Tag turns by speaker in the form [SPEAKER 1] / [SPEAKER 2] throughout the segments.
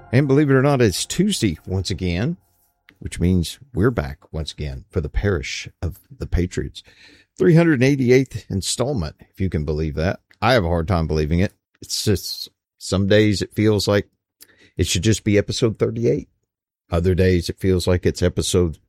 [SPEAKER 1] And believe it or not, it's Tuesday once again, which means we're back once again for the Parish of the Patriots. 388th installment, if you can believe that. I have a hard time believing it. It's just some days it feels like it should just be episode 38. Other days it feels like it's episode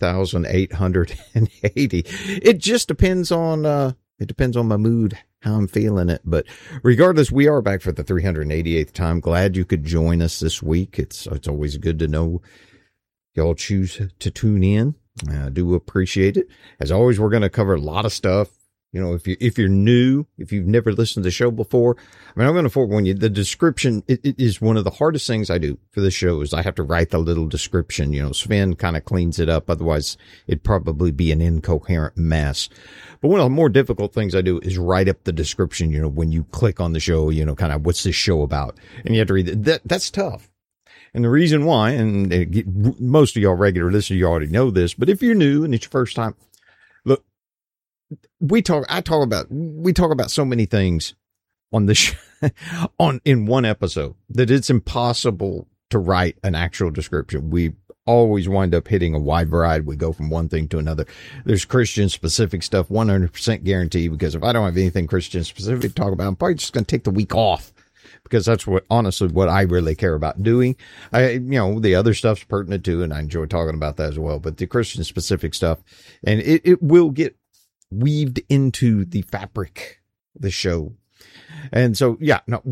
[SPEAKER 1] 3,880. It just depends on my mood, how I'm feeling it. But regardless, we are back for the 388th time. Glad you could join us this week. It's always good to know y'all choose to tune in. I do appreciate it. As always, we're going to cover a lot of stuff. You know, if you're new, if you've never listened to the show before, I mean, I'm going to forewarn you, the description, it is one of the hardest things I do for the show is I have to write the little description. You know, Sven kind of cleans it up. Otherwise, it'd probably be an incoherent mess. But one of the more difficult things I do is write up the description, you know, when you click on the show, you know, kind of what's this show about? And you have to read it. That's tough. And the reason why, and most of y'all regular listeners, you already know this, but if you're new and it's your first time, look, we talk about so many things on this in one episode that it's impossible to write an actual description. We always wind up hitting a wide variety. We go from one thing to another. There's Christian specific stuff, 100% guarantee, because if I don't have anything Christian specific to talk about, I'm probably just going to take the week off. Because that's what I really care about doing. The other stuff's pertinent too, and I enjoy talking about that as well. But the Christian specific stuff, and it will get weaved into the fabric of the show. And so, yeah, no,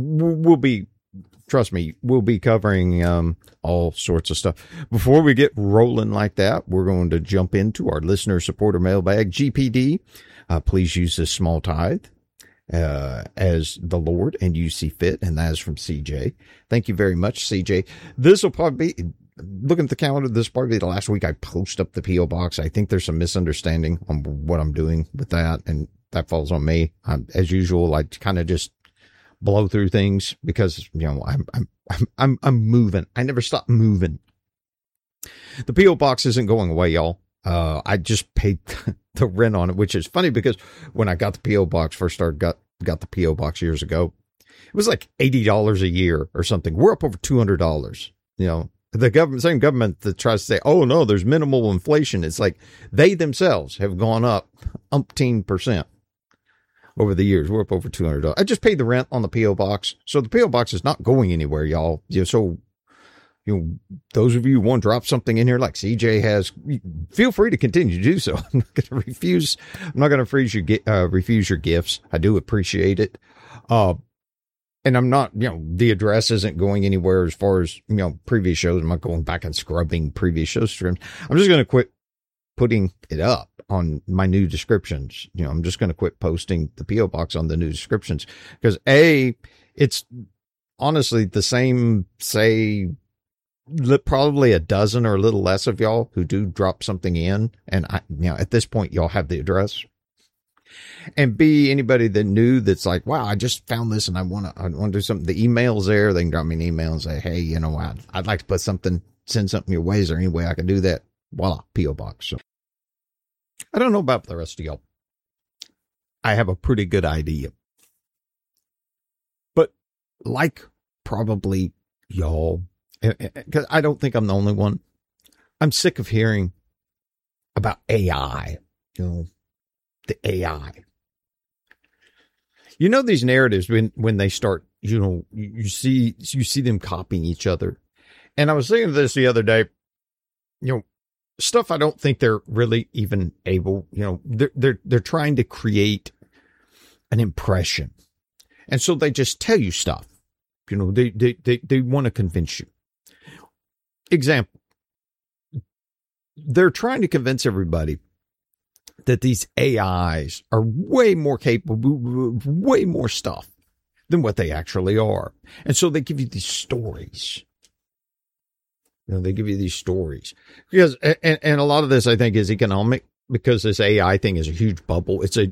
[SPEAKER 1] trust me, we'll be covering all sorts of stuff. Before we get rolling like that, we're going to jump into our listener supporter mailbag. GPD, please use this small tithe as the Lord and you see fit, and that is from CJ. Thank you very much, CJ. This will probably be, looking at the calendar, this will probably be the last week I post up the P.O. Box. I think there's some misunderstanding on what I'm doing with that, and that falls on me. As usual, I kind of just blow through things because, you know, I'm moving. I never stop moving. The P.O. Box isn't going away, y'all. I just paid the rent on it, which is funny because when I got the P.O. Box, got the P.O. Box years ago, it was like $80 a year or something. We're up over $200. You know, the same government that tries to say, oh no, there's minimal inflation. It's like they themselves have gone up umpteen% over the years. We're up over $200. I just paid the rent on the P.O. Box. So the P.O. Box is not going anywhere, y'all. So, you know, those of you who want to drop something in here like CJ has, feel free to continue to do so. I'm not going to refuse your gifts. I do appreciate it. And I'm not, you know, the address isn't going anywhere as far as, you know, previous shows. I'm not going back and scrubbing previous show streams. I'm just going to quit putting it up on my new descriptions. You know, I'm just going to quit posting the P.O. Box on the new descriptions because it's honestly the same, say, probably a dozen or a little less of y'all who do drop something in. And at this point, y'all have the address. And B, anybody that knew that's like, wow, I just found this and I want to do something. The email's there. They can drop me an email and say, hey, you know, I'd like to send something your way. Is there any way I can do that? Voila, P.O. Box. So I don't know about the rest of y'all. I have a pretty good idea. But like probably y'all, because I don't think I'm the only one. I'm sick of hearing about AI, you know, the AI. You know, these narratives when they start, you know, you see them copying each other. And I was thinking of this the other day, you know, stuff I don't think they're really even able, you know, they're trying to create an impression. And so they just tell you stuff. You know, they want to convince you. Example, they're trying to convince everybody that these AIs are way more capable, way more stuff than what they actually are. And so they give you these stories. You know, they give you these stories because, and a lot of this I think is economic because this AI thing is a huge bubble. It's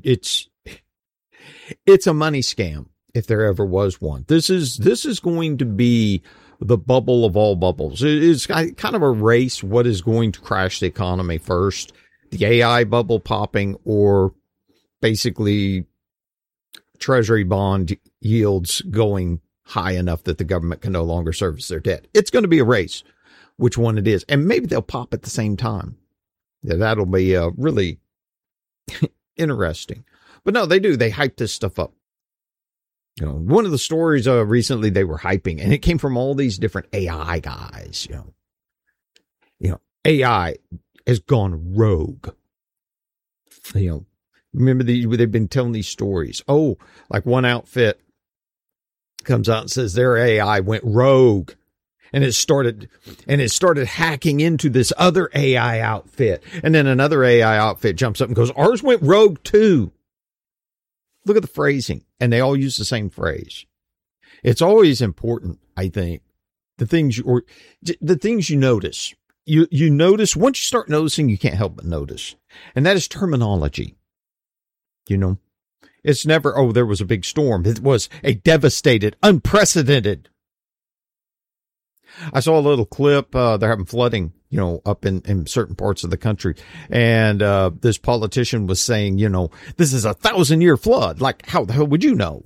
[SPEAKER 1] a money scam if there ever was one. This is going to be the bubble of all bubbles. It's kind of a race. What is going to crash the economy first? The AI bubble popping or basically treasury bond yields going high enough that the government can no longer service their debt. It's going to be a race, which one it is. And maybe they'll pop at the same time. Yeah, that'll be really interesting. But no, they do. They hype this stuff up. You know, one of the stories recently they were hyping, and it came from all these different AI guys. You know, AI has gone rogue. You know, remember they've been telling these stories. Oh, like one outfit comes out and says their AI went rogue, and it started hacking into this other AI outfit, and then another AI outfit jumps up and goes, ours went rogue too. Look at the phrasing, and they all use the same phrase. It's always important, I think, the things you notice. You notice, once you start noticing, you can't help but notice. And that is terminology. You know, it's never, oh, there was a big storm. It was a devastated, unprecedented. I saw a little clip. They're having flooding, you know, up in certain parts of the country. And this politician was saying, you know, this is a 1,000-year flood. Like, how the hell would you know?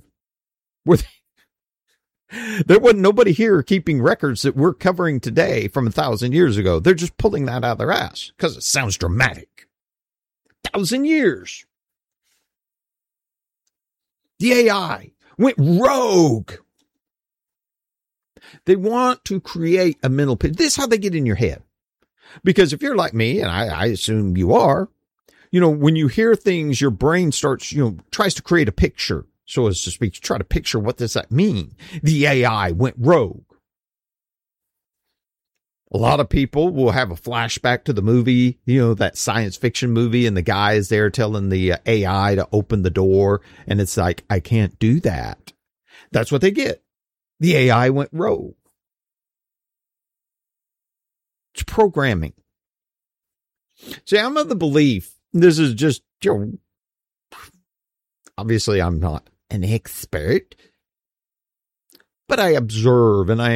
[SPEAKER 1] There wasn't nobody here keeping records that we're covering today from 1,000 years ago. They're just pulling that out of their ass because it sounds dramatic. 1,000 years. The AI went rogue. They want to create a mental picture. This is how they get in your head. Because if you're like me, and I assume you are, you know, when you hear things, your brain starts, you know, tries to create a picture, so as to speak. You try to picture, what does that mean? The AI went rogue. A lot of people will have a flashback to the movie, you know, that science fiction movie, and the guy is there telling the AI to open the door, and it's like, I can't do that. That's what they get. The AI went rogue. It's programming. See, I'm of the belief, this is just, you know, obviously I'm not an expert, but I observe, and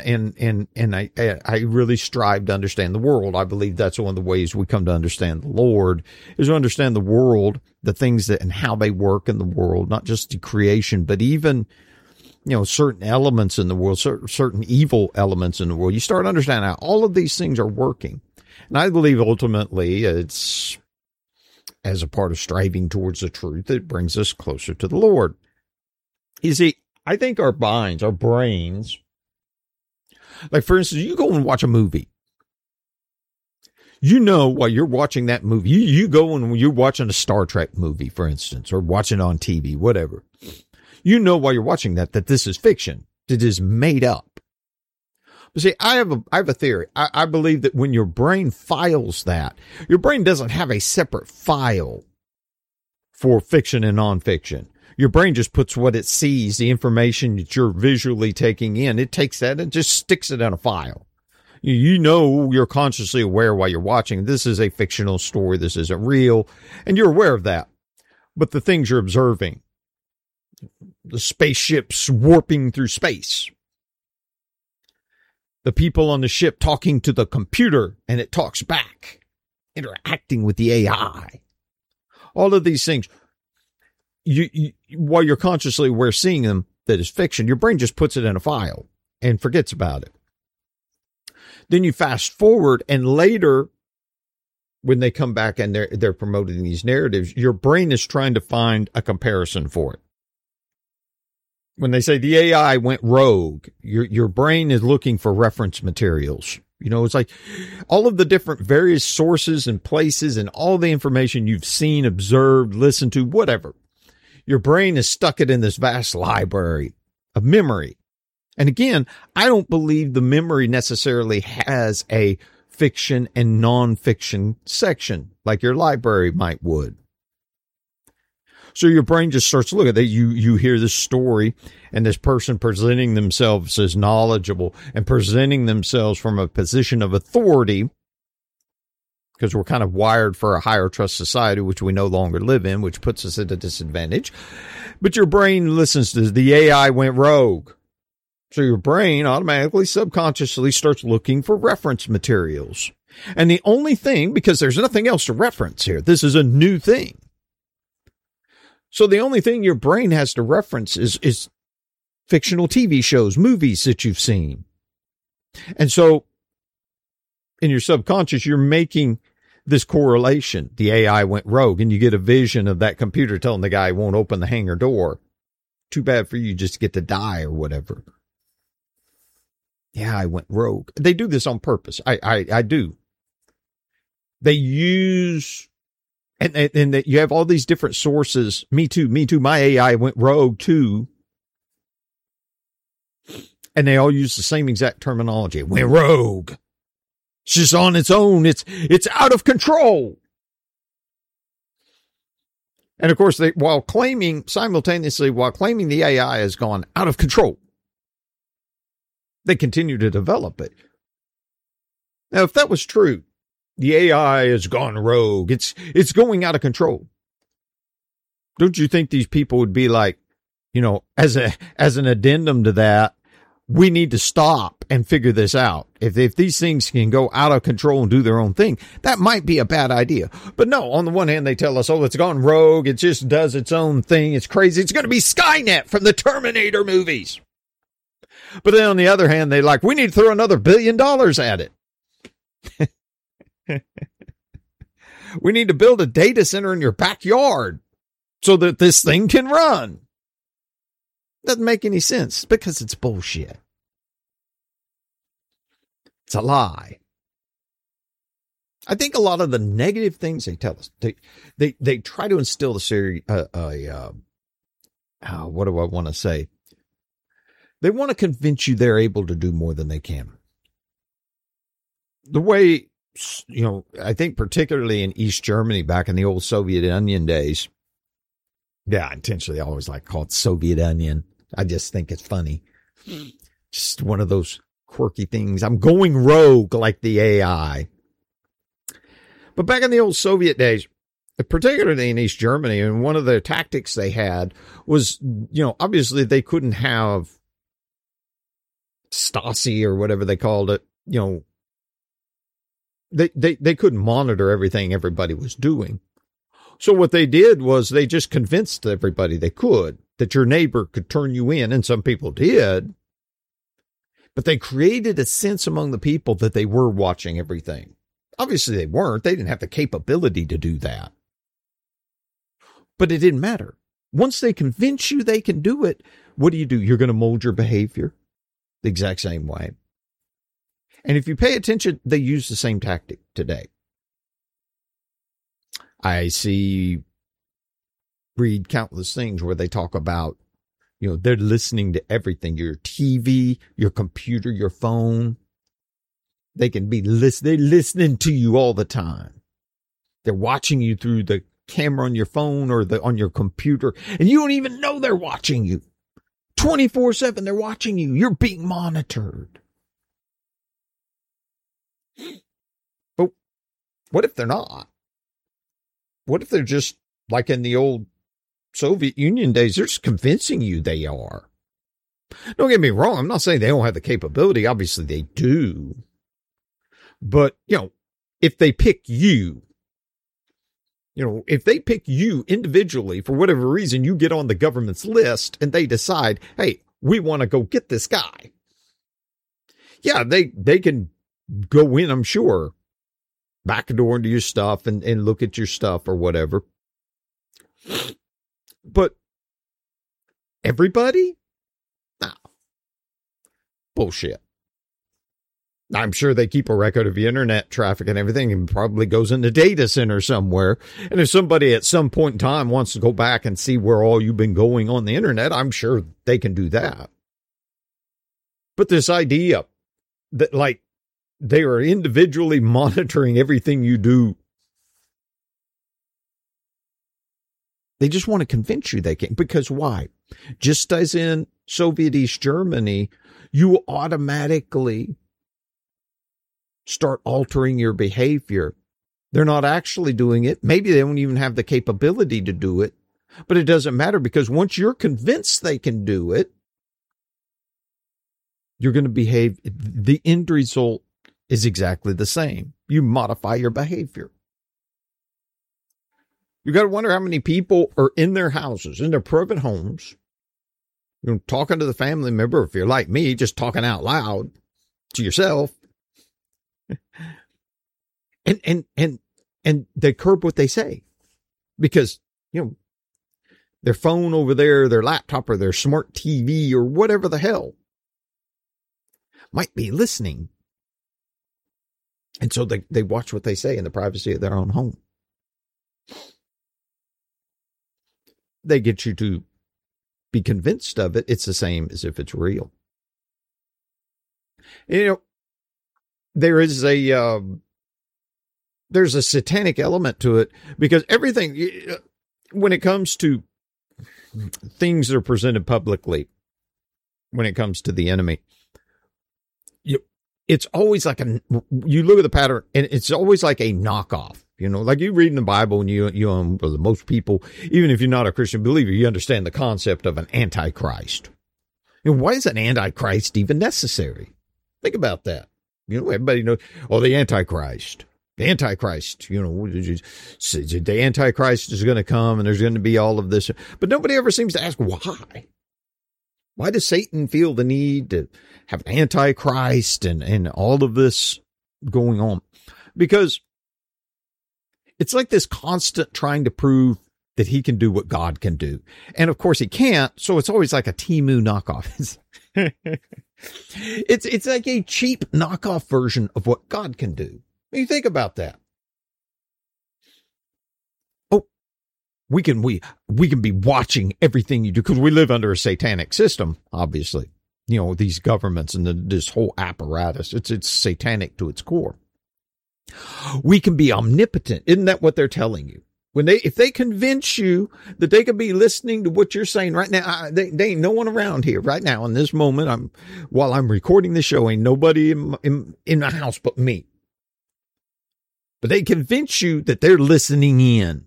[SPEAKER 1] I really strive to understand the world. I believe that's one of the ways we come to understand the Lord, is to understand the world, the things that and how they work in the world, not just the creation, but even, you know, certain elements in the world, certain evil elements in the world. You start understanding how all of these things are working. And I believe ultimately it's, as a part of striving towards the truth, it brings us closer to the Lord. You see, I think our minds, our brains, like for instance, you go and watch a movie. You know, while you're watching that movie, you go and you're watching a Star Trek movie, for instance, or watching on TV, whatever. You know, while you're watching that this is fiction, that it is made up. But see, I have a theory. I believe that when your brain files that, your brain doesn't have a separate file for fiction and nonfiction. Your brain just puts what it sees, the information that you're visually taking in. It takes that and just sticks it in a file. You know, you're consciously aware while you're watching, this is a fictional story, this isn't real, and you're aware of that. But the things you're observing, the spaceships warping through space, the people on the ship talking to the computer and it talks back, interacting with the AI, all of these things, you while you're consciously aware seeing them, that is fiction, your brain just puts it in a file and forgets about it. Then you fast forward, and later, when they come back and they're promoting these narratives, your brain is trying to find a comparison for it. When they say the AI went rogue, your brain is looking for reference materials. You know, it's like all of the different various sources and places and all the information you've seen, observed, listened to, whatever. Your brain has stuck it in this vast library of memory. And again, I don't believe the memory necessarily has a fiction and nonfiction section like your library would. So your brain just starts to look at that. You hear this story and this person presenting themselves as knowledgeable and presenting themselves from a position of authority, because we're kind of wired for a higher trust society, which we no longer live in, which puts us at a disadvantage. But your brain listens to the AI went rogue. So your brain automatically, subconsciously starts looking for reference materials. And the only thing, because there's nothing else to reference here, this is a new thing. So the only thing your brain has to reference is fictional TV shows, movies that you've seen. And so in your subconscious, you're making this correlation. The AI went rogue, and you get a vision of that computer telling the guy he won't open the hangar door. Too bad for you, just get to die or whatever. Yeah, I went rogue. They do this on purpose. I do. They use, and you have all these different sources. Me too. My AI went rogue too. And they all use the same exact terminology. It went rogue. It's just on its own. It's out of control. And of course, while claiming the AI has gone out of control, they continue to develop it. Now, if that was true, the AI has gone rogue. It's going out of control. Don't you think these people would be like, as an addendum to that, we need to stop and figure this out. If these things can go out of control and do their own thing, that might be a bad idea. But no, on the one hand, they tell us, it's gone rogue. It just does its own thing. It's crazy. It's going to be Skynet from the Terminator movies. But then on the other hand, they we need to throw another $1 billion at it. We need to build a data center in your backyard so that this thing can run. Doesn't make any sense because it's bullshit. It's a lie. I think a lot of the negative things they tell us, they try to instill what do I want to say? They want to convince you they're able to do more than they can. The way, I think particularly in East Germany back in the old Soviet Union days. Yeah, I intentionally always call it Soviet Onion. I just think it's funny. Just one of those quirky things. I'm going rogue like the AI. But back in the old Soviet days, particularly in East Germany, and one of the tactics they had was, obviously they couldn't have Stasi or whatever they called it. They couldn't monitor everything everybody was doing. So what they did was they just convinced everybody they could that your neighbor could turn you in, and some people did. But they created a sense among the people that they were watching everything. Obviously they weren't. They didn't have the capability to do that. But it didn't matter. Once they convince you they can do it, what do? You're going to mold your behavior the exact same way. And if you pay attention, they use the same tactic today. I read countless things where they talk about, they're listening to everything, your TV, your computer, your phone. They can be they're listening to you all the time. They're watching you through the camera on your phone or on your computer, and you don't even know they're watching you. 24/7, they're watching you. You're being monitored. But what if they're not? What if they're just like in the old Soviet Union days? They're just convincing you they are. Don't get me wrong. I'm not saying they don't have the capability. Obviously they do. But, if they pick you, if they pick you individually for whatever reason, you get on the government's list and they decide, hey, we want to go get this guy. Yeah, they can go in, I'm sure, backdoor into your stuff and look at your stuff or whatever. But everybody? No. Bullshit. I'm sure they keep a record of your internet traffic and everything, and probably goes in the data center somewhere. And if somebody at some point in time wants to go back and see where all you've been going on the internet, I'm sure they can do that. But this idea that they are individually monitoring everything you do, they just want to convince you they can. Because why? Just as in Soviet East Germany, you automatically start altering your behavior. They're not actually doing it. Maybe they don't even have the capability to do it, but it doesn't matter, because once you're convinced they can do it, you're going to behave. The end result is exactly the same. You modify your behavior. You got to wonder how many people are in their houses, in their private homes, talking to the family member, if you're like me, just talking out loud to yourself. And they curb what they say because, their phone over there, their laptop or their smart TV or whatever the hell might be listening. And so they watch what they say in the privacy of their own home. They get you to be convinced of it. It's the same as if it's real. There's a satanic element to it because everything, when it comes to things that are presented publicly, when it comes to the enemy, it's always like you look at the pattern and it's always like a knockoff. Like you read in the Bible and most people, even if you're not a Christian believer, you understand the concept of an antichrist. Why is an antichrist even necessary? Think about that. Everybody knows, the antichrist. The Antichrist, the Antichrist is going to come and there's going to be all of this. But nobody ever seems to ask why. Why does Satan feel the need to have an Antichrist and all of this going on? Because it's like this constant trying to prove that he can do what God can do. And of course he can't. So it's always like a Temu knockoff. It's like a cheap knockoff version of what God can do. You think about that. Oh, we can be watching everything you do because we live under a satanic system, obviously. These governments and this whole apparatus, it's satanic to its core. We can be omnipotent. Isn't that what they're telling you? If they convince you that they could be listening to what you're saying right now, they ain't no one around here right now in this moment. While I'm recording the show, ain't nobody in the house but me. But they convince you that they're listening in.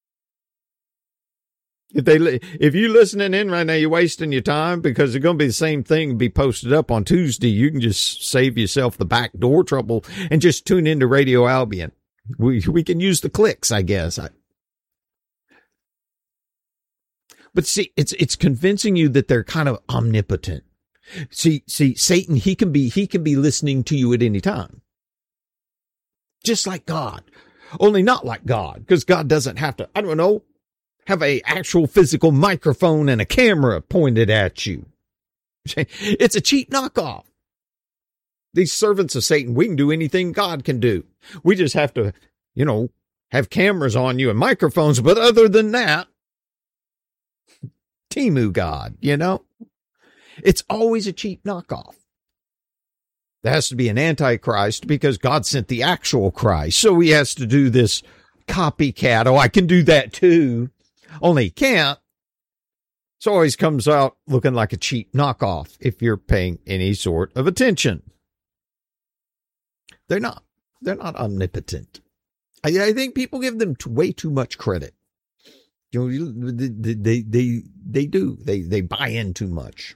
[SPEAKER 1] If you're listening in right now, you're wasting your time because it's going to be the same thing be posted up on Tuesday. You can just save yourself the backdoor trouble and just tune into Radio Albion. We can use the clicks, I guess. But see, it's convincing you that they're kind of omnipotent. See, Satan, he can be listening to you at any time. Just like God, only not like God, because God doesn't have to, have a actual physical microphone and a camera pointed at you. It's a cheap knockoff. These servants of Satan, we can do anything God can do. We just have to, have cameras on you and microphones. But other than that, Temu God, it's always a cheap knockoff. There has to be an antichrist because God sent the actual Christ. So he has to do this copycat. Oh, I can do that too. Only he can't. So always comes out looking like a cheap knockoff if you're paying any sort of attention. They're not omnipotent. I think people give them way too much credit. They do. They buy in too much.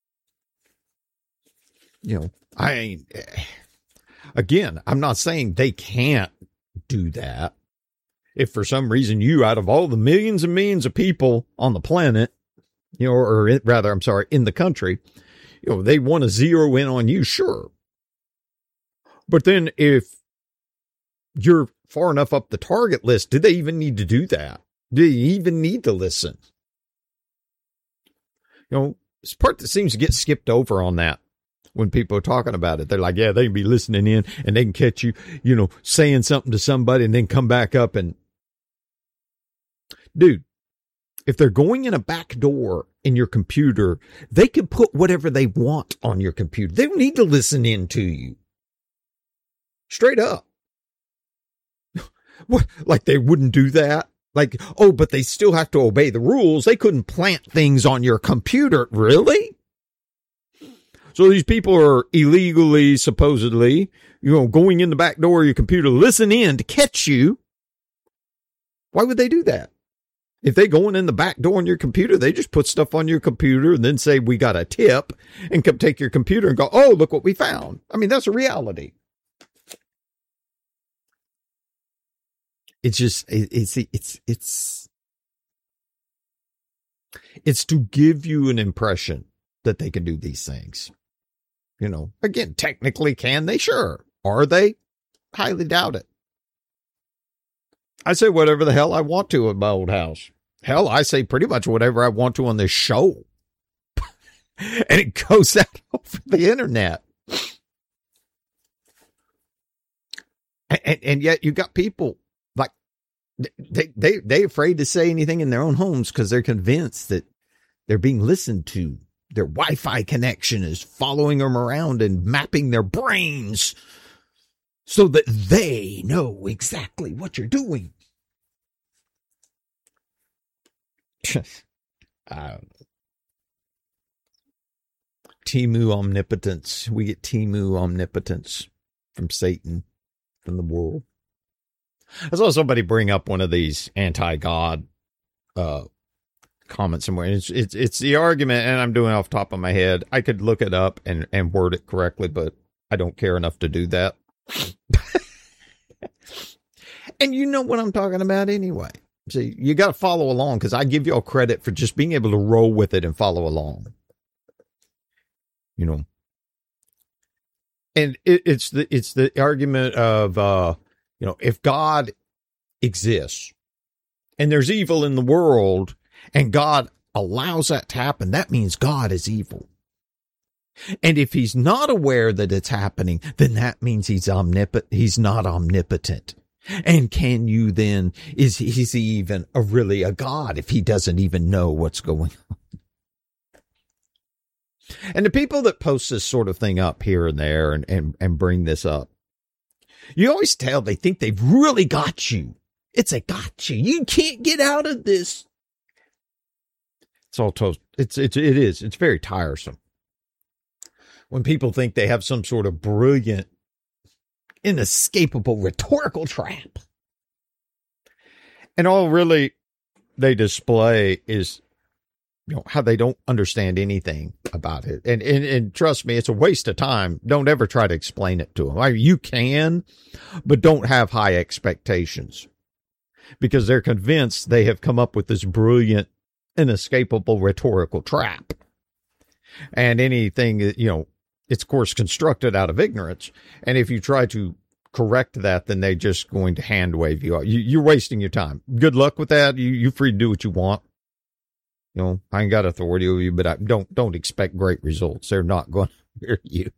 [SPEAKER 1] Again, I'm not saying they can't do that. If for some reason out of all the millions and millions of people on the planet, in the country, they want to zero in on you, sure. But then if you're far enough up the target list, do they even need to do that? Do you even need to listen? This part that seems to get skipped over on that. When people are talking about it, they're like, yeah, they can be listening in and they can catch you, saying something to somebody and then come back up and, dude, if they're going in a back door in your computer, they can put whatever they want on your computer. They don't need to listen in to you. Straight up. What? Like they wouldn't do that? Like, but they still have to obey the rules. They couldn't plant things on your computer. Really? So these people are illegally, supposedly, going in the back door of your computer, listen in to catch you. Why would they do that? If they going in the back door on your computer, they just put stuff on your computer and then say, we got a tip, and come take your computer and go, oh, look what we found. I mean, that's a reality. It's just, it's It's to give you an impression that they can do these things. You know, again, technically, can they? Sure. Are they? Highly doubt it. I say whatever the hell I want to in my old house. Hell, I say pretty much whatever I want to on this show. And it goes out over the internet. And yet you got people like they afraid to say anything in their own homes because they're convinced that they're being listened to. Their Wi-Fi connection is following them around and mapping their brains so that they know exactly what you're doing. I don't know. Timu omnipotence. We get Timu omnipotence from Satan, from the world. I saw somebody bring up one of these anti-God comments somewhere. It's the argument, and I'm doing it off the top of my head. I could look it up and word it correctly, but I don't care enough to do that. And you know what I'm talking about anyway. See, you got to follow along because I give you all credit for just being able to roll with it and follow along. You know, and it's the argument of, you know, if God exists and there's evil in the world and God allows that to happen, that means God is evil. And if he's not aware that it's happening, then that means he's not omnipotent. And can you then, is he even really a God if he doesn't even know what's going on? And the people that post this sort of thing up here and there and bring this up, you always tell they think they've really got you. It's a gotcha. You can't get out of this. It's all toast. It is. It's very tiresome. When people think they have some sort of brilliant, inescapable rhetorical trap. And all really they display is, you know, how they don't understand anything about it. And trust me, it's a waste of time. Don't ever try to explain it to them. I mean, you can, but don't have high expectations because they're convinced they have come up with this brilliant, inescapable rhetorical trap. And anything, you know, it's of course constructed out of ignorance. And if you try to correct that, then they're just going to hand wave you. You're wasting your time. Good luck with that. You're free to do what you want. You know, I ain't got authority over you, but I don't expect great results. They're not going to hear you.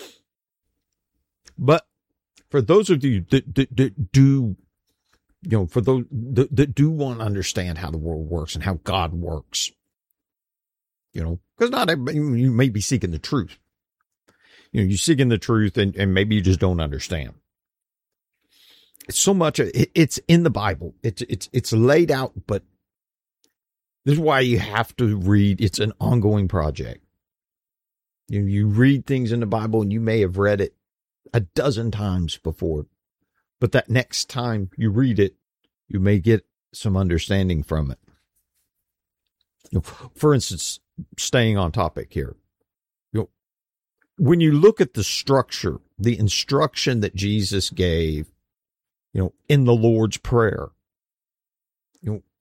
[SPEAKER 1] But for those of you that do, you know, for those that do want to understand how the world works and how God works, you know, because not everybody, you may be seeking the truth. You know, you're seeking the truth and maybe you just don't understand. It's so much, it's in the Bible. It's laid out, but this is why you have to read. It's an ongoing project. You read things in the Bible and you may have read it a dozen times before, but that next time you read it, you may get some understanding from it. You know, for instance, staying on topic here, you know, when you look at the structure, the instruction that Jesus gave, you know, in the Lord's Prayer, you know,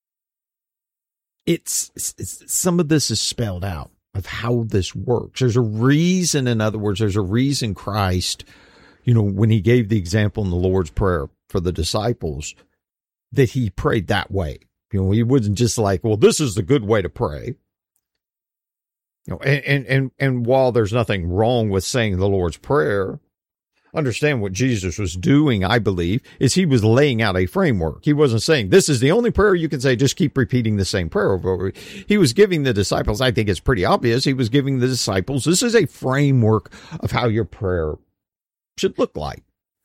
[SPEAKER 1] it's some of this is spelled out of how this works. There's a reason, in other words, there's a reason Christ, you know, when he gave the example in the Lord's Prayer for the disciples, that he prayed that way. You know, he wasn't just like, well, this is the good way to pray. You know, and while there's nothing wrong with saying the Lord's Prayer, understand what Jesus was doing, I believe, is he was laying out a framework. He wasn't saying, this is the only prayer you can say, just keep repeating the same prayer over. He was giving the disciples, I think it's pretty obvious, he was giving the disciples, this is a framework of how your prayer should look like.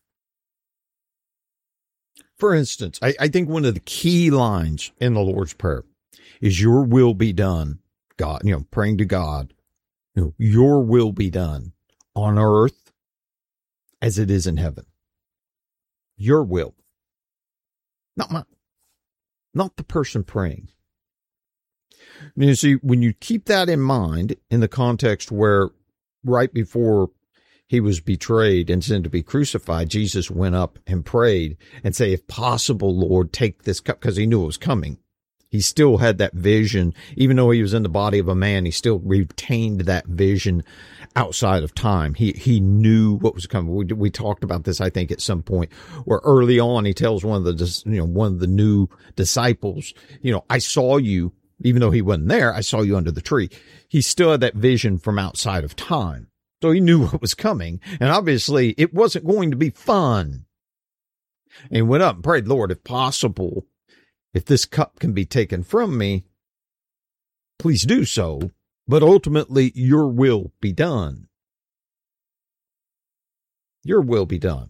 [SPEAKER 1] For instance, I think one of the key lines in the Lord's Prayer is your will be done, God, you know, praying to God, you know, your will be done on earth as it is in heaven. Your will. Not mine. Not the person praying. You see, when you keep that in mind in the context where right before he was betrayed and sent to be crucified, Jesus went up and prayed and say, if possible, Lord, take this cup, because he knew it was coming. He still had that vision. Even though he was in the body of a man, he still retained that vision outside of time. He knew what was coming. We talked about this, I think, at some point, where early on he tells one of the new disciples, I saw you, even though he wasn't there, I saw you under the tree. He still had that vision from outside of time. So he knew what was coming. And obviously it wasn't going to be fun. And he went up and prayed, Lord, if possible, if this cup can be taken from me, please do so. But ultimately, your will be done. Your will be done.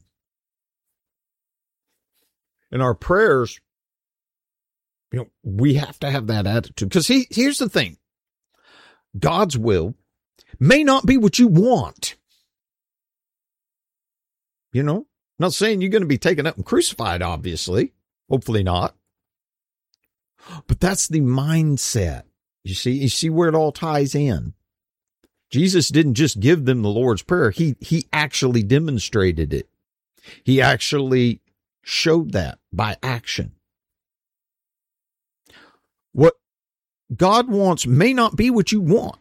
[SPEAKER 1] In our prayers, we have to have that attitude. Because here's the thing. God's will may not be what you want. Not saying you're going to be taken up and crucified, obviously. Hopefully not. But that's the mindset. You see where it all ties in. Jesus didn't just give them the Lord's Prayer. He actually demonstrated it. He actually showed that by action. What God wants may not be what you want.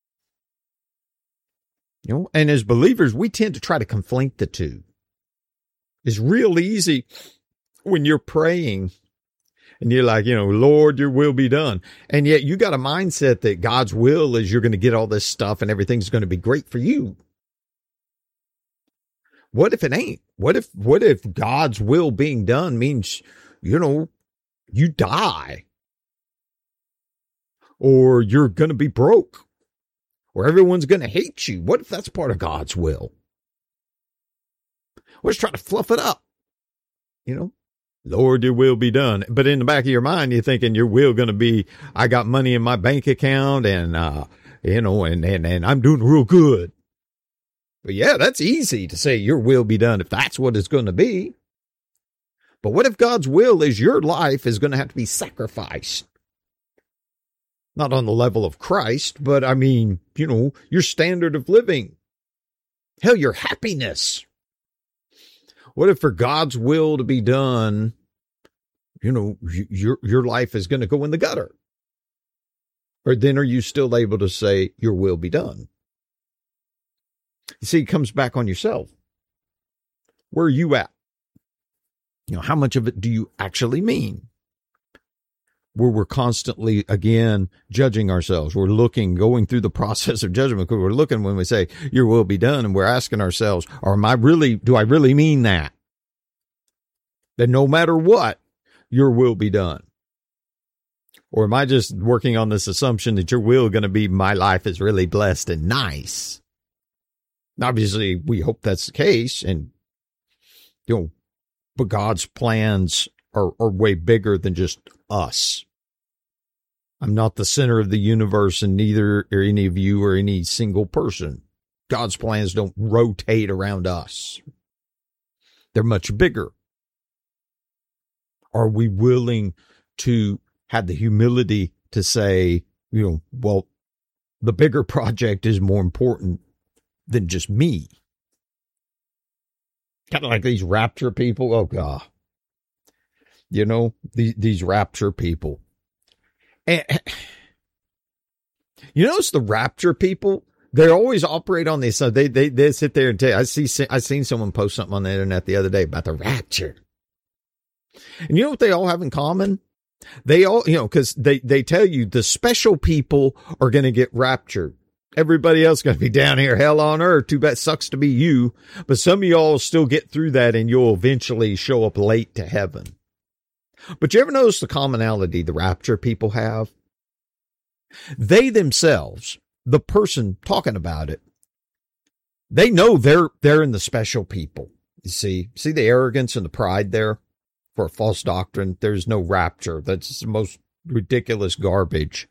[SPEAKER 1] And as believers, we tend to try to conflate the two. It's real easy when you're praying and you're like, Lord, your will be done. And yet you got a mindset that God's will is you're going to get all this stuff and everything's going to be great for you. What if it ain't? What if God's will being done means, you die? Or you're going to be broke? Or everyone's going to hate you? What if that's part of God's will? Let's try to fluff it up. Lord, your will be done. But in the back of your mind, you're thinking your will going to be, I got money in my bank account and, and I'm doing real good. But yeah, that's easy to say your will be done if that's what it's going to be. But what if God's will is your life is going to have to be sacrificed? Not on the level of Christ, but I mean, your standard of living. Hell, your happiness. What if for God's will to be done, your life is going to go in the gutter? Or then are you still able to say your will be done? You see, it comes back on yourself. Where are you at? How much of it do you actually mean? Where we're constantly, again, judging ourselves. We're going through the process of judgment because we're looking when we say, your will be done, and we're asking ourselves, do I really mean that? That no matter what, your will be done? Or am I just working on this assumption that your will going to be my life is really blessed and nice? Obviously, we hope that's the case, and, but God's plans are way bigger than just us. I'm not the center of the universe, and neither are any of you or any single person. God's plans don't rotate around us. They're much bigger. Are we willing to have the humility to say, well, the bigger project is more important than just me? Kind of like these rapture people. Oh, God. These rapture people. And notice the rapture people, they always operate on this. So they sit there and tell you, I seen someone post something on the internet the other day about the rapture. And you know what they all have in common? They all, because they tell you the special people are going to get raptured. Everybody else going to be down here, hell on earth. Too bad, sucks to be you. But some of y'all still get through that and you'll eventually show up late to heaven. But you ever notice the commonality the rapture people have? They themselves, the person talking about it, they know they're in the special people. You see the arrogance and the pride there for a false doctrine. There's no rapture. That's the most ridiculous garbage.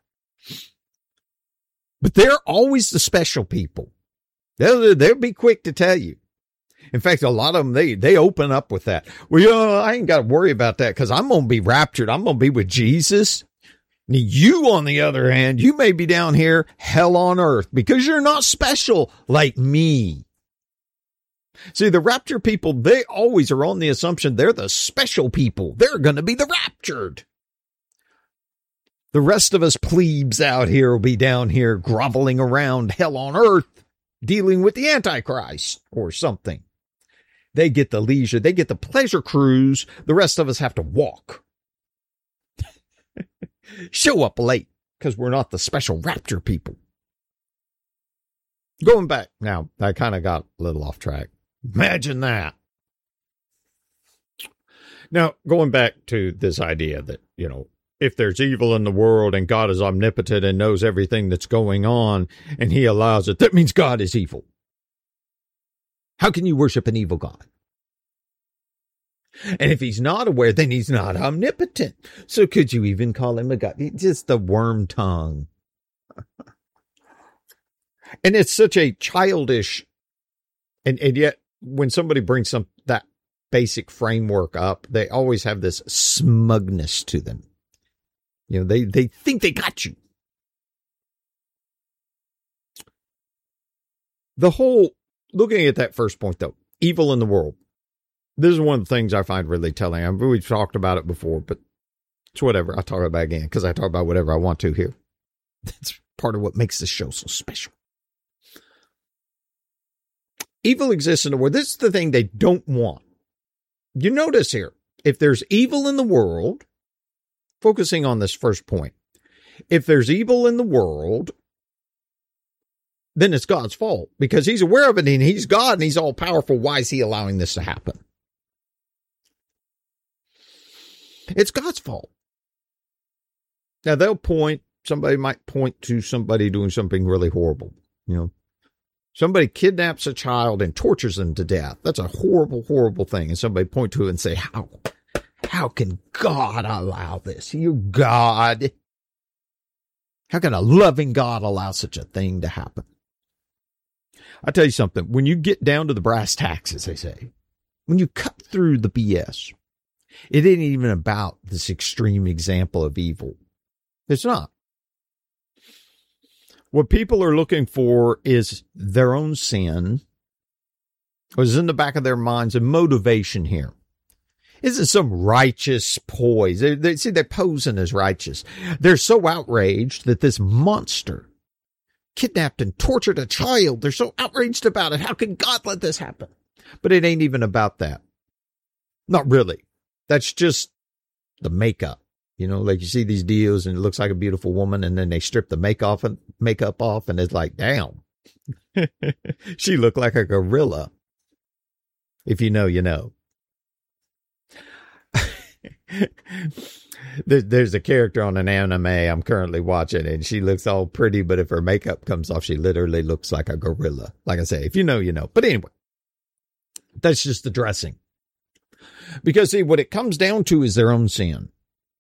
[SPEAKER 1] But they're always the special people. They'll be quick to tell you. In fact, a lot of them, they open up with that. Well, I ain't got to worry about that because I'm going to be raptured. I'm going to be with Jesus. Now, you, on the other hand, you may be down here, hell on earth, because you're not special like me. See, the rapture people, they always are on the assumption they're the special people. They're going to be the raptured. The rest of us plebes out here will be down here groveling around hell on earth, dealing with the Antichrist or something. They get the leisure. They get the pleasure cruise. The rest of us have to walk. Show up late because we're not the special rapture people. Going back. Now, I kind of got a little off track. Imagine that. Now, going back to this idea that, if there's evil in the world and God is omnipotent and knows everything that's going on and he allows it, that means God is evil. How can you worship an evil God? And if he's not aware, then he's not omnipotent. So could you even call him a God? Just the worm tongue. And it's such a childish, and yet when somebody brings that basic framework up, they always have this smugness to them. They think they got you. The whole, looking at that first point though, evil in the world. This is one of the things I find really telling. We've talked about it before, but it's whatever. I'll talk about it again because I talk about whatever I want to here. That's part of what makes this show so special. Evil exists in the world. This is the thing they don't want. You notice here, if there's evil in the world, focusing on this first point, if there's evil in the world, then it's God's fault because he's aware of it and he's God and he's all powerful. Why is he allowing this to happen? It's God's fault. Now somebody might point to somebody doing something really horrible. Somebody kidnaps a child and tortures them to death. That's a horrible, horrible thing. And somebody point to it and say, how can God allow this? You God. How can a loving God allow such a thing to happen? I'll tell you something. When you get down to the brass tacks, as they say, when you cut through the BS, it ain't even about this extreme example of evil. It's not. What people are looking for is their own sin, what is in the back of their minds, and motivation here. Isn't some righteous poise. They're posing as righteous. They're so outraged that this monster kidnapped and tortured a child. They're so outraged about it. How can God let this happen? But it ain't even about that. Not really. That's just the makeup. Like you see these deals and it looks like a beautiful woman and then they strip the makeup off and it's like, damn, she looked like a gorilla. If you know, you know. There's a character on an anime I'm currently watching and she looks all pretty, but if her makeup comes off, she literally looks like a gorilla. Like I say, if you know, you know. But anyway, that's just the dressing. Because see, what it comes down to is their own sin.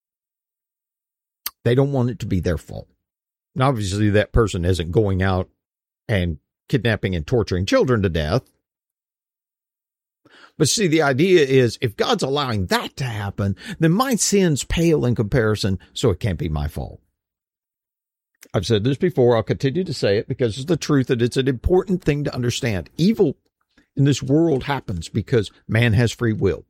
[SPEAKER 1] They don't want it to be their fault. And obviously that person isn't going out and kidnapping and torturing children to death. But see, the idea is if God's allowing that to happen, then my sin's pale in comparison, so it can't be my fault. I've said this before. I'll continue to say it because it's the truth and it's an important thing to understand. Evil in this world happens because man has free will.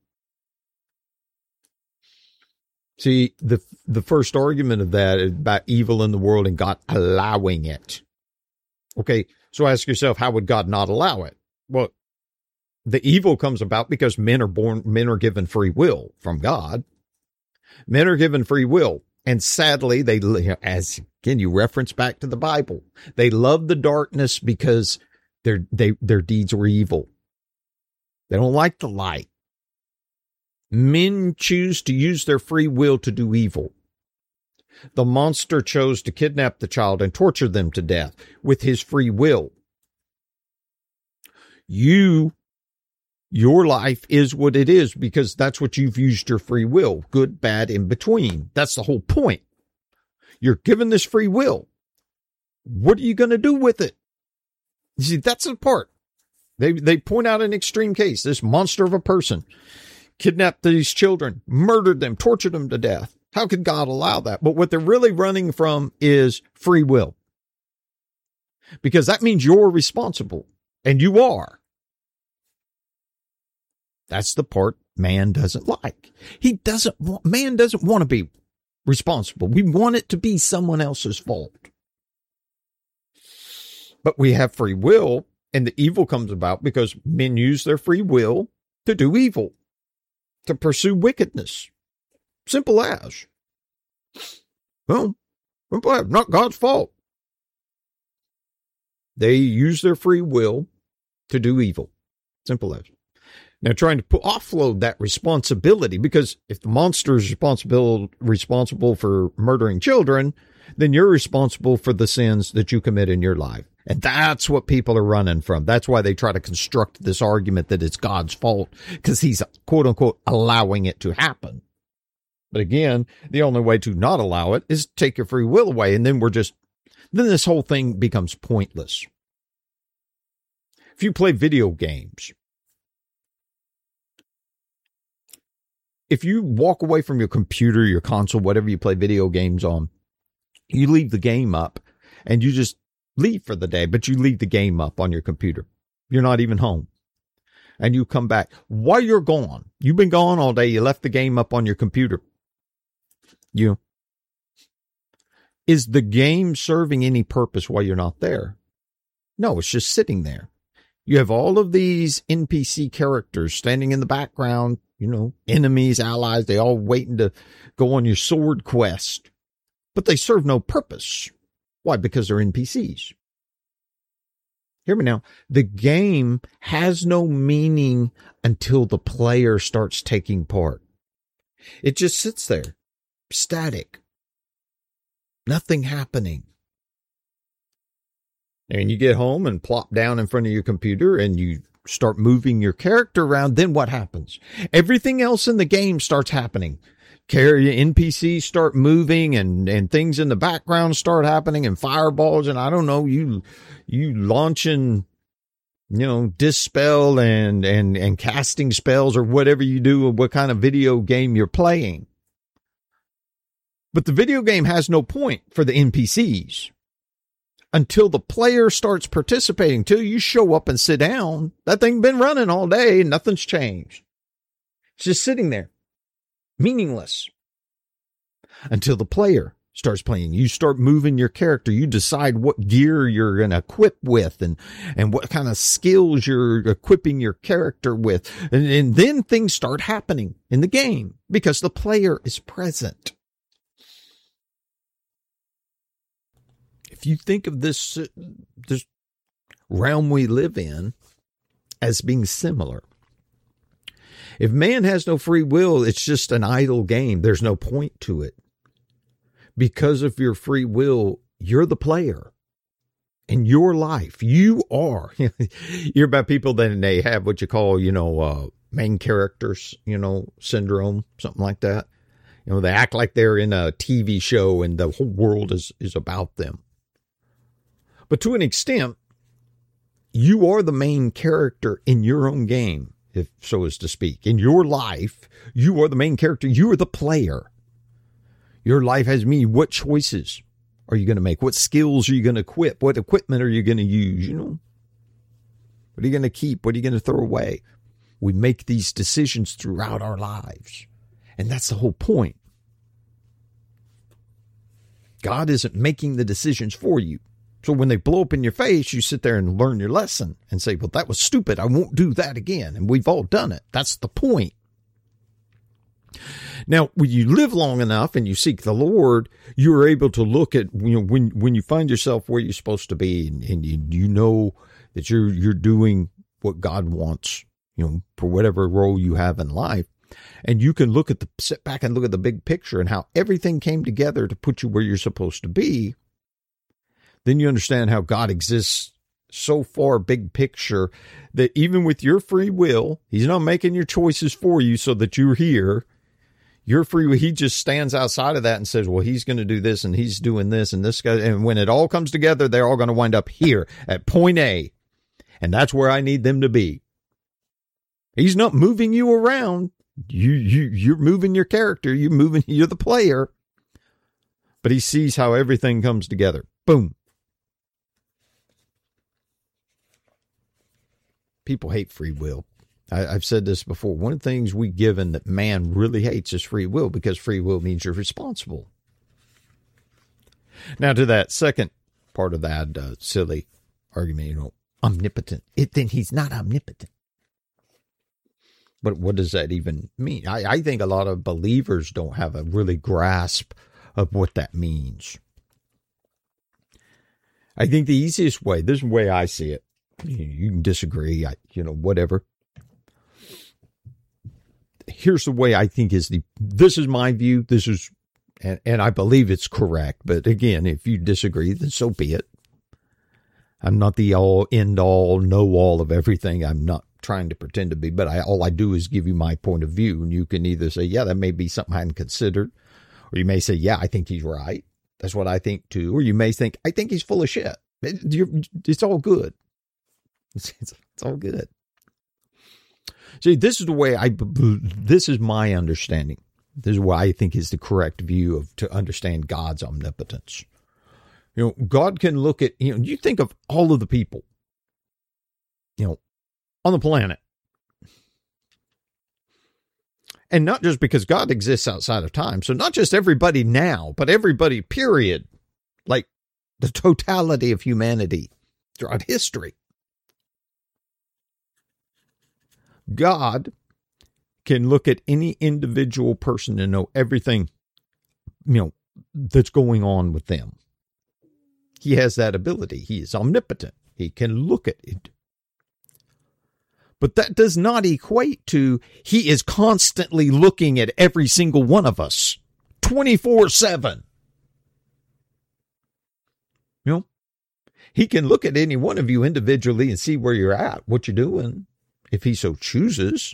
[SPEAKER 1] See, the first argument of that is about evil in the world and God allowing it. Okay, so ask yourself, how would God not allow it? Well, the evil comes about because men are given free will from God. Men are given free will. And sadly, as again, you reference back to the Bible, they love the darkness because their deeds were evil. They don't like the light. Men choose to use their free will to do evil. The monster chose to kidnap the child and torture them to death with his free will. Your life is what it is because that's what you've used your free will. Good, bad, in between. That's the whole point. You're given this free will. What are you going to do with it? You see, that's the part. They point out an extreme case. This monster of a person kidnapped these children, murdered them, tortured them to death. How could God allow that? But what they're really running from is free will. Because that means you're responsible. And you are. That's the part man doesn't like. Man doesn't want to be responsible. We want it to be someone else's fault. But we have free will, and the evil comes about because men use their free will to do evil, to pursue wickedness. Simple as. Well, not God's fault. They use their free will to do evil. Simple as. Now, trying to offload that responsibility, because if the monster is responsible for murdering children, then you're responsible for the sins that you commit in your life. And that's what people are running from. That's why they try to construct this argument that it's God's fault, because he's, quote unquote, allowing it to happen. But again, the only way to not allow it is to take your free will away. And then then this whole thing becomes pointless. If you play video games, if you walk away from your computer, your console, whatever you play video games on, you leave the game up and you just leave for the day, but you leave the game up on your computer. You're not even home. And you come back. While you're gone, you've been gone all day, you left the game up on your computer. Is the game serving any purpose while you're not there? No, it's just sitting there. You have all of these NPC characters standing in the background, enemies, allies, they all waiting to go on your sword quest. But they serve no purpose. Why? Because they're NPCs. Hear me now. The game has no meaning until the player starts taking part. It just sits there, static. Nothing happening. And you get home and plop down in front of your computer and you start moving your character around. Then what happens? Everything else in the game starts happening. NPCs start moving and things in the background start happening and fireballs. And I don't know, you launching, dispel and casting spells or whatever you do, what kind of video game you're playing. But the video game has no point for the NPCs until the player starts participating. Till you show up and sit down. That thing been running all day and nothing's changed. It's just sitting there, meaningless, until the player starts playing. You start moving your character. You decide what gear you're going to equip with and what kind of skills you're equipping your character with. And then things start happening in the game because the player is present. If you think of this realm we live in as being similar, if man has no free will, it's just an idle game. There's no point to it. Because of your free will, you're the player in your life. You are. You're about people that they have what you call, main characters, syndrome, something like that. They act like they're in a TV show and the whole world is about them. But to an extent, you are the main character in your own game, if so is to speak. In your life, you are the main character. You are the player. Your life has meaning. What choices are you going to make? What skills are you going to equip? What equipment are you going to use? What are you going to keep? What are you going to throw away? We make these decisions throughout our lives. And that's the whole point. God isn't making the decisions for you. So when they blow up in your face, you sit there and learn your lesson and say, well, that was stupid. I won't do that again. And we've all done it. That's the point. Now, when you live long enough and you seek the Lord, you are able to look at, when you find yourself where you're supposed to be and you know that you're doing what God wants, for whatever role you have in life. And you can sit back and look at the big picture and how everything came together to put you where you're supposed to be. Then you understand how God exists so far big picture that even with your free will, he's not making your choices for you so that you're here. Your free will, he just stands outside of that and says, well, he's going to do this and he's doing this and this guy. And when it all comes together, they're all going to wind up here at point A. And that's where I need them to be. He's not moving you around. You're moving your character. You're the player. But he sees how everything comes together. Boom. People hate free will. I've said this before. One of the things we given that man really hates is free will, because free will means you're responsible Now, to that second part of that silly argument, omnipotent. Then he's not omnipotent. But what does that even mean? I think a lot of believers don't have a really grasp of what that means. I think the easiest way, this is the way I see it. You can disagree, whatever. Here's the way I think this is my view. This is, and I believe it's correct. But again, if you disagree, then so be it. I'm not the all, end all, know all of everything. I'm not trying to pretend to be, but all I do is give you my point of view. And you can either say, yeah, that may be something I hadn't considered. Or you may say, yeah, I think he's right. That's what I think too. Or you may think, I think he's full of shit. It's all good. It's all good. See, this is the way this is my understanding. This is what I think is the correct view to understand God's omnipotence. God can look at, you think of all of the people, on the planet. And not just because God exists outside of time. So not just everybody now, but everybody, period. Like the totality of humanity throughout history. God can look at any individual person and know everything, that's going on with them. He has that ability. He is omnipotent. He can look at it. But that does not equate to he is constantly looking at every single one of us 24/7. He can look at any one of you individually and see where you're at, what you're doing, if he so chooses.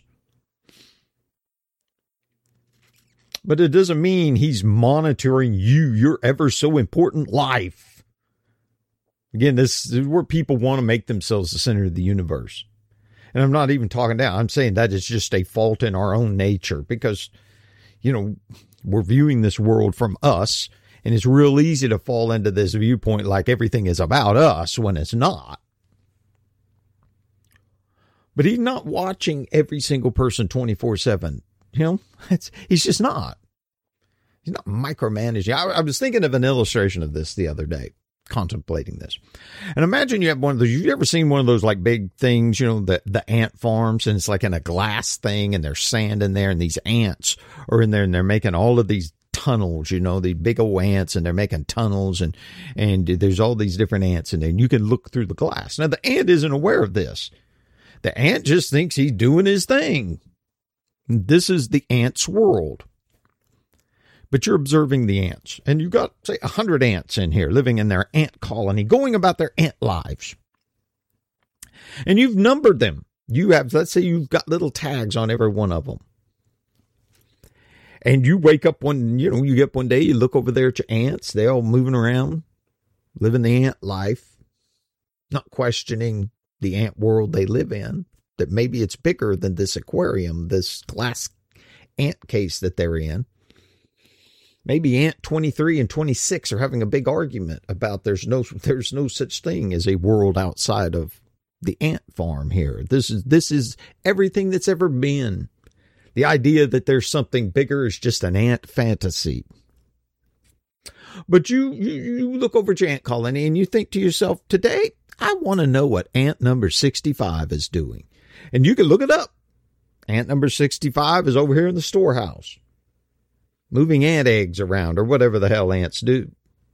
[SPEAKER 1] But it doesn't mean he's monitoring your ever so important life. Again, this is where people want to make themselves the center of the universe. And I'm not even talking down. I'm saying that is just a fault in our own nature because, we're viewing this world from us. And it's real easy to fall into this viewpoint like everything is about us when it's not. But he's not watching every single person 24/7. He's just not. He's not micromanaging. I was thinking of an illustration of this the other day, contemplating this. And imagine you have one of those, you've ever seen one of those like big things, the ant farms, and it's like in a glass thing and there's sand in there and these ants are in there and they're making all of these tunnels, these big old ants, and they're making tunnels and there's all these different ants in there and you can look through the glass. Now the ant isn't aware of this. The ant just thinks he's doing his thing. This is the ant's world. But you're observing the ants and you've got, say, 100 ants in here living in their ant colony, going about their ant lives. And you've numbered them. Let's say you've got little tags on every one of them. And you wake up you get up one day, you look over there at your ants, they're all moving around, living the ant life, not questioning the ant world they live in, that maybe it's bigger than this aquarium, this glass ant case that they're in. Maybe Ant 23 and 26 are having a big argument about there's no such thing as a world outside of the ant farm here. This is everything that's ever been. The idea that there's something bigger is just an ant fantasy. But you look over at your ant colony and you think to yourself, today, I want to know what ant number 65 is doing. And you can look it up. Ant number 65 is over here in the storehouse, moving ant eggs around or whatever the hell ants do.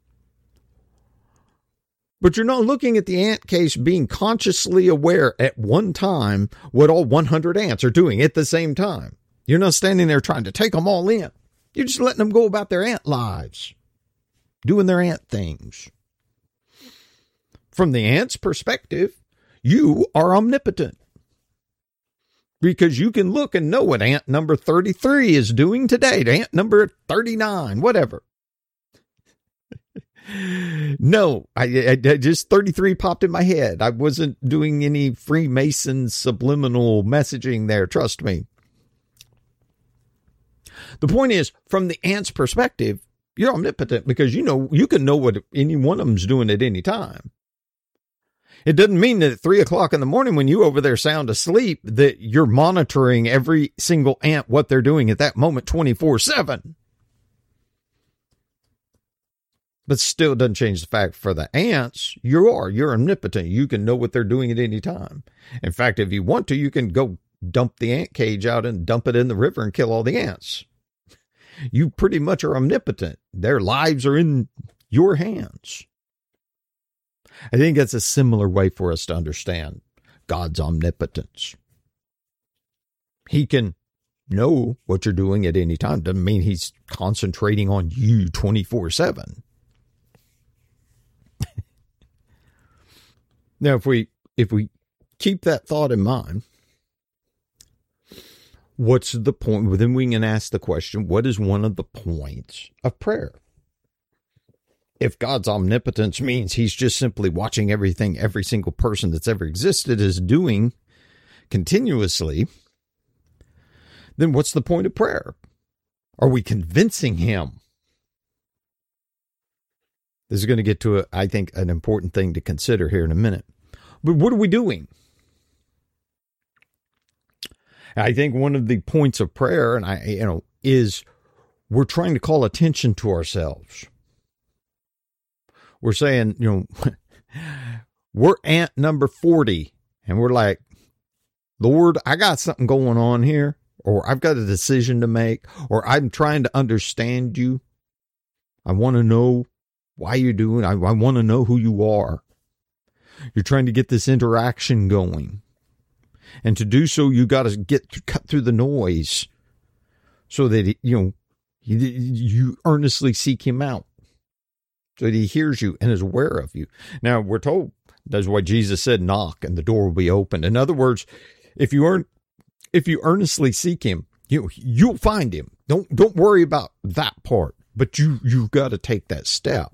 [SPEAKER 1] But you're not looking at the ant case being consciously aware at one time what all 100 ants are doing at the same time. You're not standing there trying to take them all in. You're just letting them go about their ant lives, doing their ant things. From the ant's perspective, you are omnipotent. Because you can look and know what ant number 33 is doing today, to ant number 39, whatever. No, I just 33 popped in my head. I wasn't doing any Freemason subliminal messaging there, trust me. The point is, from the ant's perspective, you're omnipotent because you can know what any one of them's doing at any time. It doesn't mean that at 3 o'clock in the morning when you over there sound asleep that you're monitoring every single ant, what they're doing at that moment 24/7. But still doesn't change the fact for the ants, you're omnipotent. You can know what they're doing at any time. In fact, if you want to, you can go dump the ant cage out and dump it in the river and kill all the ants. You pretty much are omnipotent. Their lives are in your hands. I think that's a similar way for us to understand God's omnipotence. He can know what you're doing at any time. Doesn't mean he's concentrating on you 24/7. Now, if we keep that thought in mind, what's the point? Well, then we can ask the question, what is one of the points of prayer? If God's omnipotence means he's just simply watching everything every single person that's ever existed is doing continuously, then what's the point of prayer? Are we convincing him? This is going to get to, I think, an important thing to consider here in a minute. But what are we doing? I think one of the points of prayer, is we're trying to call attention to ourselves. We're saying, we're ant number 40, and we're like, Lord, I got something going on here, or I've got a decision to make, or I'm trying to understand you. I want to know why you're doing it. I want to know who you are. You're trying to get this interaction going. And to do so, you got to cut through the noise so that, you earnestly seek him out. So that he hears you and is aware of you. Now, we're told that's why Jesus said, knock and the door will be opened. In other words, if you earnestly seek him, you'll find him. Don't worry about that part, but you've got to take that step.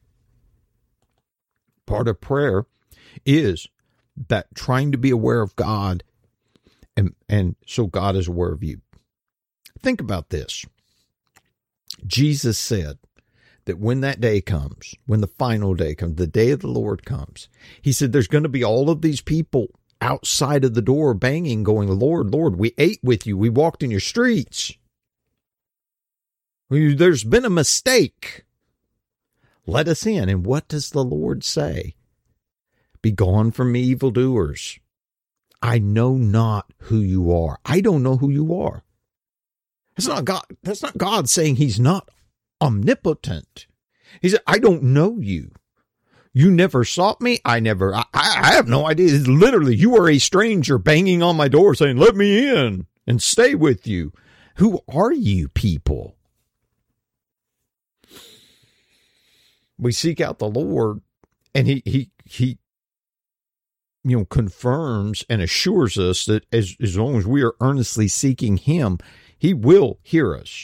[SPEAKER 1] Part of prayer is that trying to be aware of God, and so God is aware of you. Think about this. Jesus said that when that day comes, when the final day comes, the day of the Lord comes, he said there's going to be all of these people outside of the door banging, going, Lord, Lord, we ate with you. We walked in your streets. There's been a mistake. Let us in. And what does the Lord say? Be gone from me, evildoers. I know not who you are. I don't know who you are. That's not God. That's not God saying he's not omnipotent. He said, I don't know you. You never sought me. I have no idea. It's literally, you are a stranger banging on my door saying, let me in and stay with you. Who are you people? We seek out the Lord, and he confirms and assures us that as long as we are earnestly seeking him, he will hear us.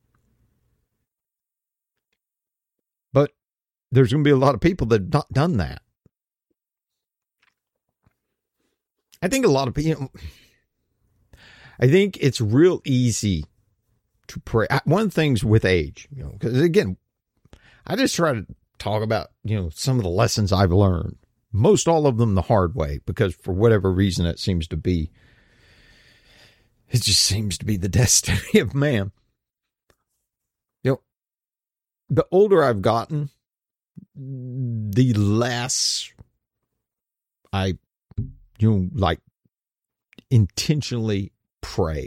[SPEAKER 1] But there's going to be a lot of people that have not done that. I think a lot of people, I think it's real easy to pray. One of the things with age, because again, I just try to talk about, some of the lessons I've learned. Most all of them the hard way, because for whatever reason it just seems to be the destiny of man. The older I've gotten, the less I, intentionally pray.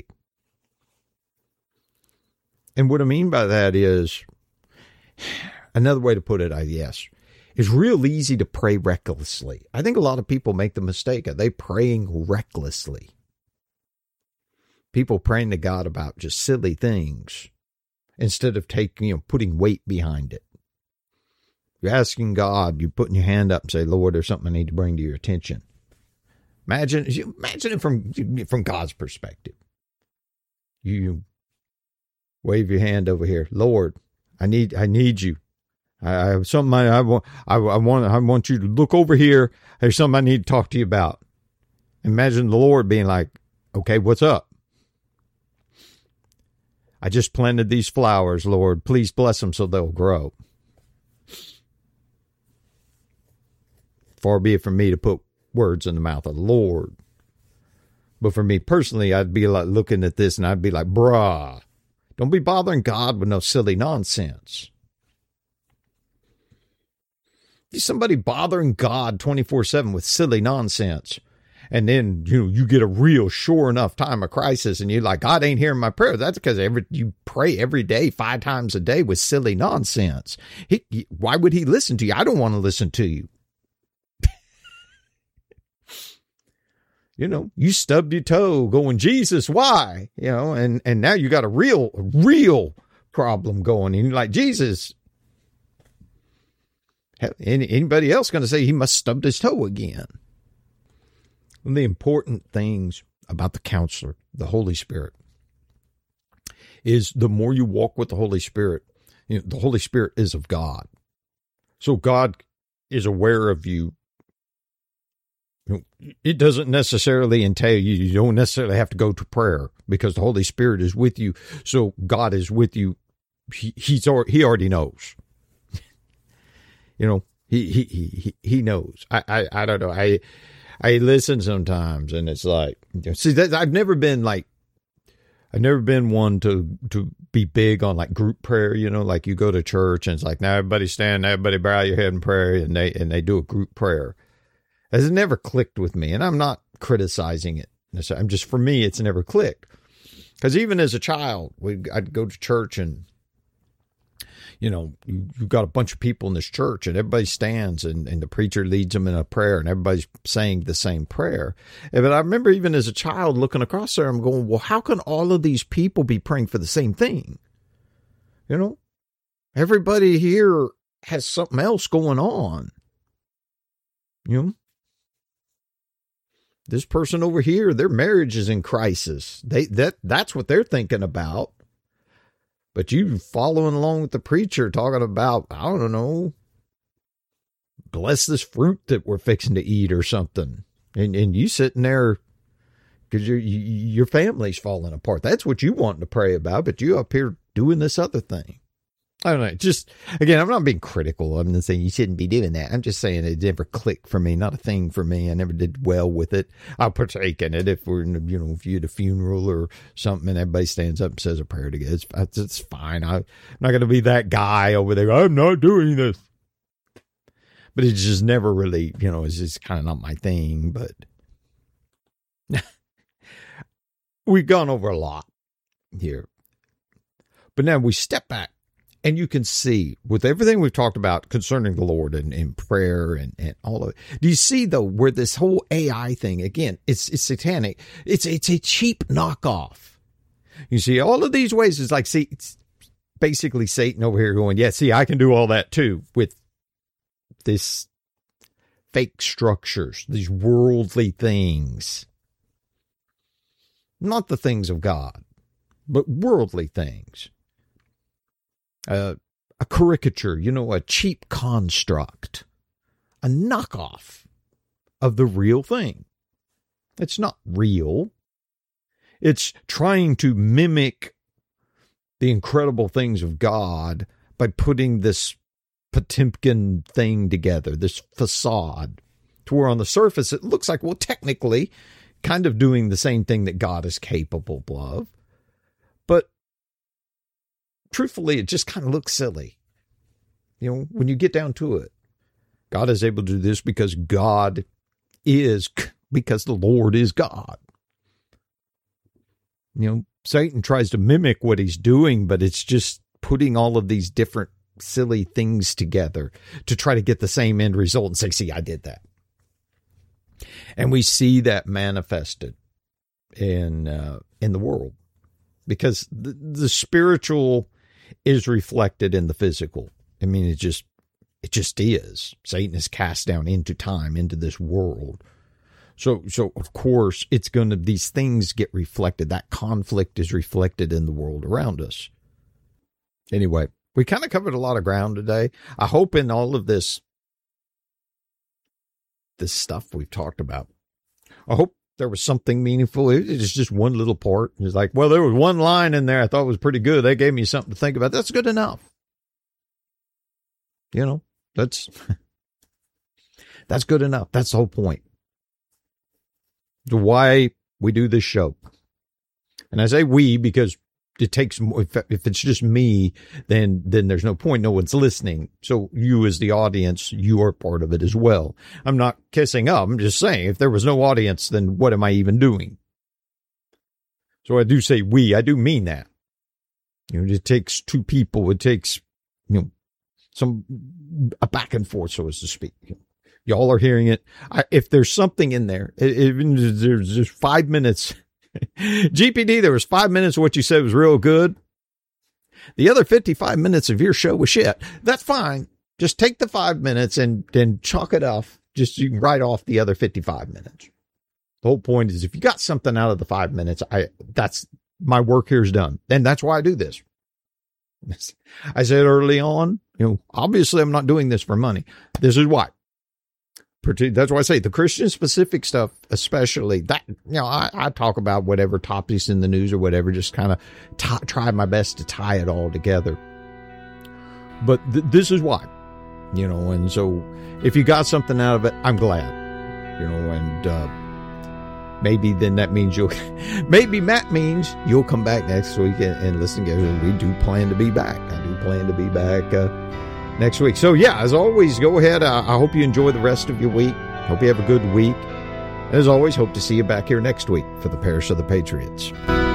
[SPEAKER 1] And what I mean by that is, another way to put it, it's real easy to pray recklessly. I think a lot of people make the mistake of they praying recklessly. People praying to God about just silly things instead of putting weight behind it. You're asking God, you're putting your hand up and say, Lord, there's something I need to bring to your attention. Imagine it from God's perspective. You wave your hand over here. Lord, I need you. I have something I want you to look over here. There's something I need to talk to you about. Imagine the Lord being like, okay, what's up? I just planted these flowers, Lord. Please bless them so they'll grow. Far be it from me to put words in the mouth of the Lord. But for me personally, I'd be like looking at this and I'd be like, bruh, don't be bothering God with no silly nonsense. somebody bothering God 24/7 with silly nonsense. And then, you get a real sure enough time of crisis and you're like, God ain't hearing my prayer. That's because you pray every day, 5 times a day with silly nonsense. Why would he listen to you? I don't want to listen to you. You stubbed your toe going, Jesus, why? And now you got a real problem going. And you're like, Jesus, anybody else going to say he must stubbed his toe again? One of the important things about the counselor, the Holy Spirit, is the more you walk with the Holy Spirit, the Holy Spirit is of God. So God is aware of you. It doesn't necessarily entail you don't necessarily have to go to prayer because the Holy Spirit is with you. So God is with you. He already knows. He knows. I don't know. I listen sometimes and it's like, see, I've never been one to be big on like group prayer, like you go to church and it's like, now everybody stand, everybody bow your head and pray, and they do a group prayer. It's never clicked with me, and I'm not criticizing it. For me, it's never clicked. Because even as a child, I'd go to church and, you've got a bunch of people in this church and everybody stands and the preacher leads them in a prayer and everybody's saying the same prayer. But I remember even as a child looking across there, I'm going, well, how can all of these people be praying for the same thing? Everybody here has something else going on. This person over here, their marriage is in crisis. That's what they're thinking about. But you following along with the preacher talking about, I don't know, bless this fruit that we're fixing to eat or something. And you sitting there because your family's falling apart. That's what you want to pray about, but you up here doing this other thing. I don't know. Just, again, I'm not being critical. I'm not saying you shouldn't be doing that. I'm just saying it never clicked for me. Not a thing for me. I never did well with it. I'll partake in it if we're in, if you're at a funeral or something and everybody stands up and says a prayer together. It's fine. I'm not going to be that guy over there. I'm not doing this. But it's just never really, it's just kind of not my thing. But we've gone over a lot here. But now we step back. And you can see with everything we've talked about concerning the Lord and prayer and all of it. Do you see though where this whole AI thing, again, it's satanic. It's a cheap knockoff. You see all of these ways. It's like, see, it's basically Satan over here going, yeah, see, I can do all that too with this fake structures, these worldly things, not the things of God, but worldly things. A caricature, a cheap construct, a knockoff of the real thing. It's not real. It's trying to mimic the incredible things of God by putting this Potemkin thing together, this facade, to where on the surface it looks like, well, technically, kind of doing the same thing that God is capable of. But truthfully, it just kind of looks silly. When you get down to it, God is able to do this because the Lord is God. Satan tries to mimic what he's doing, but it's just putting all of these different silly things together to try to get the same end result and say, see, I did that. And we see that manifested in the world because the spiritual is reflected in the physical. I mean, it just is. Satan is cast down into time, into this world. So of course, these things get reflected. That conflict is reflected in the world around us. Anyway, we kind of covered a lot of ground today. I hope in all of this stuff we've talked about, I hope there was something meaningful. It's just one little part. It's like, well, there was one line in there I thought was pretty good. They gave me something to think about. That's good enough. That's good enough. That's the whole point. Why we do this show. And I say we because it takes more, if it's just me, then there's no point. No one's listening. So you as the audience, you are part of it as well. I'm not kissing up. I'm just saying if there was no audience, then what am I even doing? So I do say we, I do mean that. It takes two people. It takes, a back and forth, so as to speak. Y'all are hearing it. If there's something in there, there's just 5 minutes. GPD, there was 5 minutes of what you said was real good. The other 55 minutes of your show was shit. That's fine. Just take the 5 minutes and then chalk it off. Just you can write off the other 55 minutes. The whole point is if you got something out of the 5 minutes, that's my work here is done. And that's why I do this. I said early on, obviously I'm not doing this for money. This is why. That's why I say the Christian specific stuff, especially that, I talk about whatever topics in the news or whatever, just kind of try my best to tie it all together. But this is why, and so if you got something out of it, I'm glad, and maybe then that means maybe Matt means you'll come back next week and listen to. We do plan to be back. I do plan to be back next week. So yeah, as always, go ahead. I hope you enjoy the rest of your week. Hope you have a good week. As always, hope to see you back here next week for the Parish of the Patriots.